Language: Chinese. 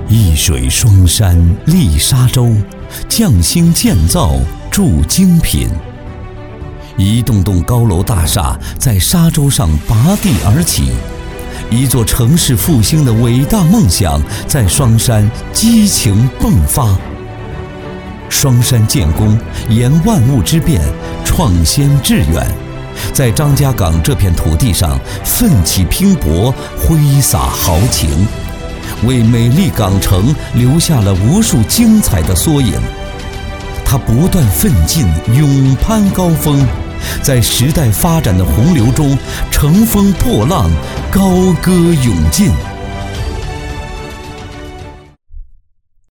一水双山立沙洲，匠心建造铸精品。一栋栋高楼大厦在沙洲上拔地而起，一座城市复兴的伟大梦想在双山激情迸发。双山建功，沿万物之变，创先致远，在张家港这片土地上奋起拼搏，挥洒豪情，为美丽港城留下了无数精彩的缩影。它不断奋进，勇攀高峰，在时代发展的洪流中乘风破浪，高歌勇进。